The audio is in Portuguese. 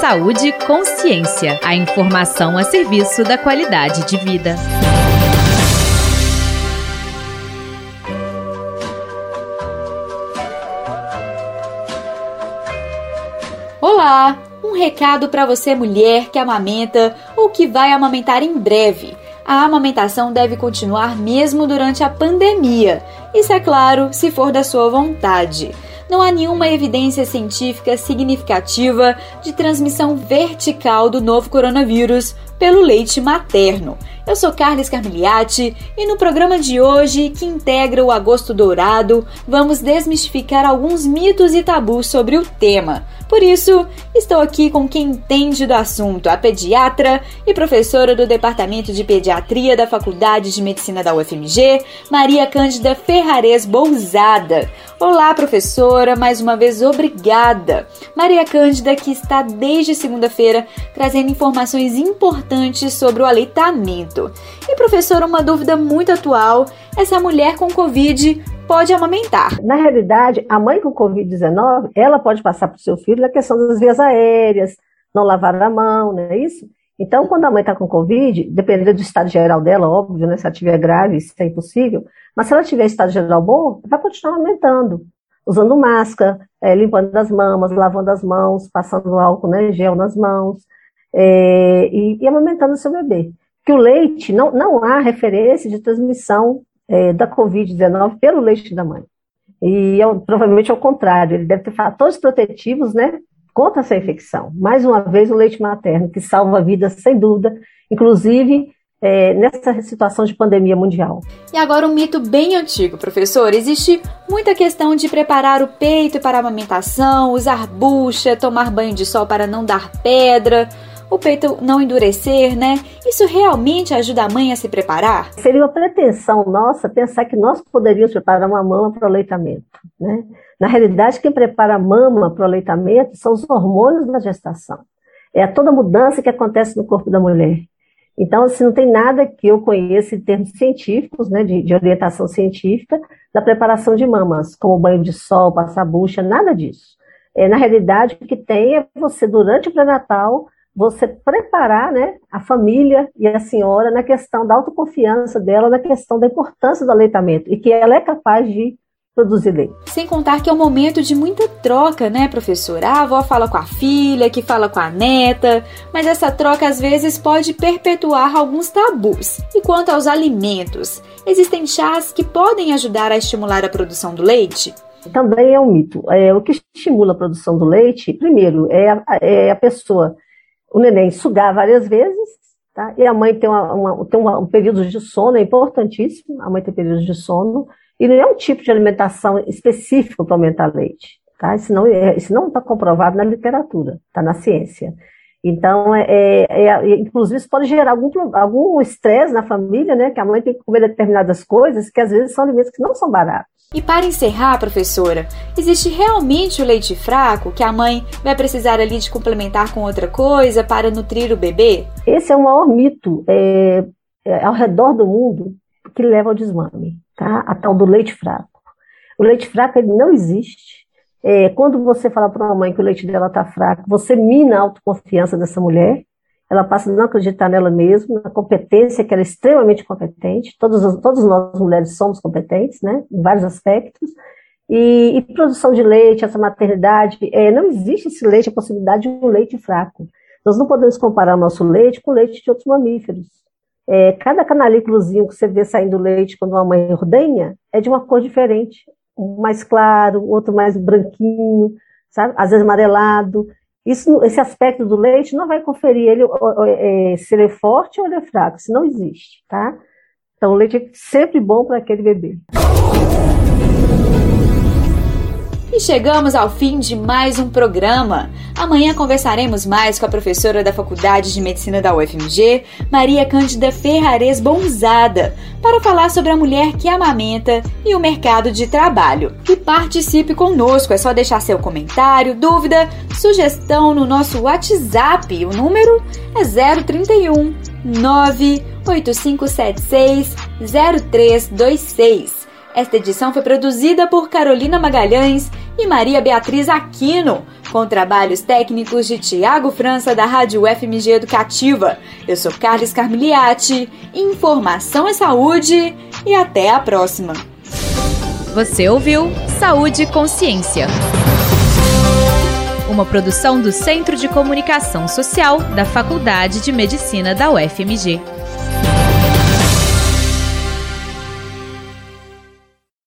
Saúde e consciência. A informação a serviço da qualidade de vida. Olá! Um recado para você, mulher que amamenta ou que vai amamentar em breve. A amamentação deve continuar mesmo durante a pandemia. Isso é claro, se for da sua vontade. Não há nenhuma evidência científica significativa de transmissão vertical do novo coronavírus pelo leite materno. Eu sou Carla Scarmigliati e no programa de hoje, que integra o Agosto Dourado, vamos desmistificar alguns mitos e tabus sobre o tema. Por isso, estou aqui com quem entende do assunto, a pediatra e professora do Departamento de Pediatria da Faculdade de Medicina da UFMG, Maria Cândida Ferrares Bouzada. Olá, professora, mais uma vez obrigada. Maria Cândida, que está desde segunda-feira trazendo informações importantes sobre o aleitamento. E, professora, uma dúvida muito atual, essa mulher com Covid pode amamentar? Na realidade, a mãe com Covid-19, ela pode passar para o seu filho na questão das vias aéreas, não lavar a mão, não é isso? Então, quando a mãe está com Covid, dependendo do estado geral dela, óbvio, né? Se ela estiver grave, isso é impossível, mas se ela tiver estado geral bom, vai continuar amamentando, usando máscara, limpando as mamas, lavando as mãos, passando álcool, né, gel nas mãos, e amamentando o seu bebê. Que o leite, não há referência de transmissão da Covid-19 pelo leite da mãe. E provavelmente ao contrário, ele deve ter fatores protetivos, né, contra essa infecção. Mais uma vez, o leite materno, que salva vidas, sem dúvida, inclusive nessa situação de pandemia mundial. E agora um mito bem antigo, professor. Existe muita questão de preparar o peito para a amamentação, usar bucha, tomar banho de sol para não dar pedra, o peito não endurecer, né? Isso realmente ajuda a mãe a se preparar? Seria uma pretensão nossa pensar que nós poderíamos preparar uma mama para o aleitamento, né? Na realidade, quem prepara a mama para o aleitamento são os hormônios da gestação. É toda a mudança que acontece no corpo da mulher. Então, assim, não tem nada que eu conheça em termos científicos, né, de orientação científica, da preparação de mamas, como banho de sol, passar bucha, nada disso. Na realidade, o que tem é você, durante o pré-natal, você preparar, né, a família e a senhora na questão da autoconfiança dela, na questão da importância do aleitamento e que ela é capaz de produzir leite. Sem contar que é um momento de muita troca, né, professora? A avó fala com a filha, que fala com a neta, mas essa troca às vezes pode perpetuar alguns tabus. E quanto aos alimentos, existem chás que podem ajudar a estimular a produção do leite? Também é um mito. O que estimula a produção do leite, primeiro, é a pessoa, o neném sugar várias vezes, tá? E a mãe tem um período de sono, é importantíssimo, a mãe tem períodos de sono, e não é um tipo de alimentação específico para aumentar leite, tá? Isso não está comprovado na literatura, está na ciência. Então, inclusive, isso pode gerar algum estresse na família, né? Que a mãe tem que comer determinadas coisas que às vezes são alimentos que não são baratos. E para encerrar, professora, existe realmente o leite fraco que a mãe vai precisar ali de complementar com outra coisa para nutrir o bebê? Esse é o maior mito ao redor do mundo que leva ao desmame, tá? A tal do leite fraco. O leite fraco, ele não existe. Quando você fala para uma mãe que o leite dela está fraco, você mina a autoconfiança dessa mulher, ela passa a não acreditar nela mesma, na competência, que ela é extremamente competente, todas nós mulheres somos competentes, né, em vários aspectos, e produção de leite, essa maternidade, não existe esse leite, a possibilidade de um leite fraco. Nós não podemos comparar o nosso leite com o leite de outros mamíferos. Cada canalículozinho que você vê saindo leite quando uma mãe ordenha é de uma cor diferente. Um mais claro, outro mais branquinho, sabe? Às vezes amarelado. Esse aspecto do leite não vai conferir se ele é forte ou ele é fraco. Isso não existe, tá? Então o leite é sempre bom para aquele bebê. E chegamos ao fim de mais um programa. Amanhã conversaremos mais com a professora da Faculdade de Medicina da UFMG, Maria Cândida Ferrares Bouzada, para falar sobre a mulher que amamenta e o mercado de trabalho. E participe conosco, é só deixar seu comentário, dúvida, sugestão no nosso WhatsApp. O número é 031 98576 0326. Esta edição foi produzida por Carolina Magalhães e Maria Beatriz Aquino, com trabalhos técnicos de Tiago França, da Rádio UFMG Educativa. Eu sou Carlos Carmiliati, informação é saúde e até a próxima. Você ouviu Saúde e Consciência, uma produção do Centro de Comunicação Social da Faculdade de Medicina da UFMG.